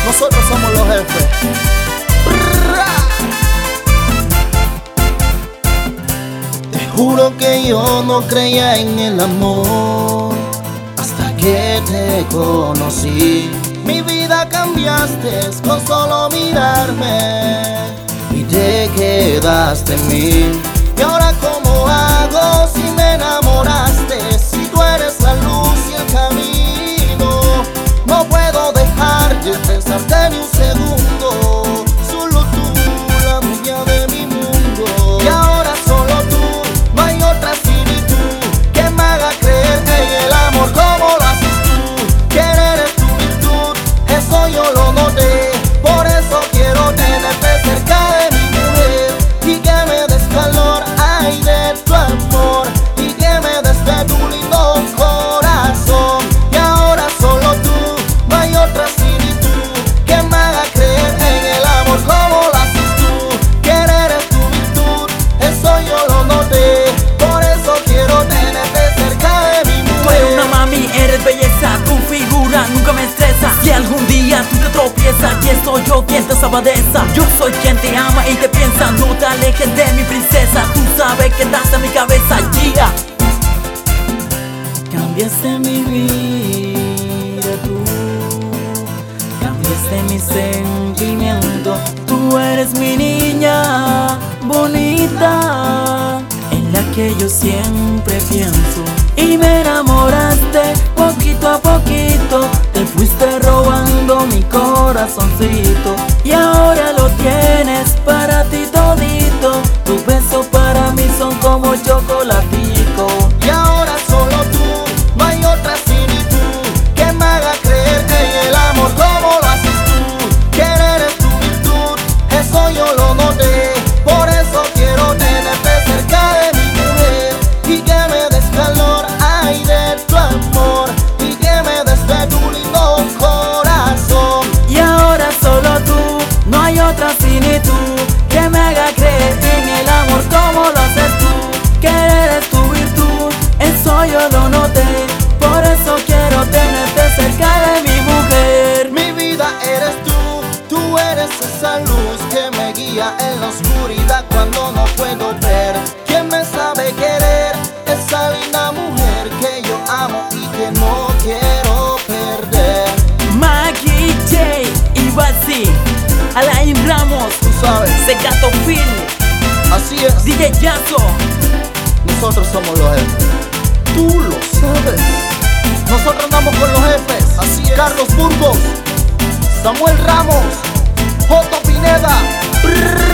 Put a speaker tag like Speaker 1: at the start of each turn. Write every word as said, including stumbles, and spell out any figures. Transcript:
Speaker 1: Nosotros somos los jefes. Te juro que yo no creía en el amor hasta que te conocí. Mi vida cambiaste con solo mirarme y te quedaste en mí. Y ahora ¿cómo hago si me enamoraste? Si tú eres la luz y el camino, no puedo dejar de pensarte ni un segundo. Solo tú, la dueña de mi mundo. Y ahora solo tú, no hay otra similitud que me haga creer en el amor como lo haces tú. Querer es tu virtud, eso yo lo noté. Por eso quiero tenerte cerca de mi mujer y que me des calor, ay, de tu amor, y que me des de tu lindo corazón. Y ahora solo tú, no hay otra similitud que me haga creer en el amor como lo haces tú. Querer es tu virtud, eso yo lo noté. Por eso quiero tenerte cerca de mi mujer.
Speaker 2: Tú eres una mami, eres belleza, tu figura nunca me estresa. Si algún día tú te tropiezas, ¿quién soy yo quien te salva de esa? Yo soy quien te ama y te piensa. No te alejes de mi princesa, tú sabes que estás en mi cabeza, yeah. Cambiaste mi vida tú, cambiaste mi sentimiento. Tú eres mi niña bonita, en la que yo siempre pienso. Y me enamoraste poquito a poquito, te fuiste robando mi corazoncito. Y ahora lo tienes para ti todito, tus besos para mí son como chocolatico.
Speaker 1: Y ahora solo tú, no hay otra similitud que me haga creer en el amor como lo haces tú. Querer es tu virtud, eso yo lo noté. Por eso quiero tenerte cerca de mi mujer y que me des calor, ay, de tu amor, y que me des de tu lindo corazón.
Speaker 2: Y ahora solo tú, no hay otra similitud que me haga creer en el amor como lo haces tú. Querer es tu virtud, eso yo lo noté. Por eso quiero tenerte cerca de mi mujer.
Speaker 1: Mi vida eres tú, tú eres esa luz que me guía en la oscuridad cuando no puedo ver. ¿Quién me sabe querer? Esa linda mujer que yo amo y que no quiero perder.
Speaker 2: Maggie J y Basi, Alain Ramos,
Speaker 1: Tú sabes,
Speaker 2: Segato Phil,
Speaker 1: así es.
Speaker 2: D J Yazo.
Speaker 1: Nosotros somos los jefes. Tú lo sabes. Nosotros andamos con los jefes. Así es. Carlos Burgos, Samuel Ramos, Joto Pineda.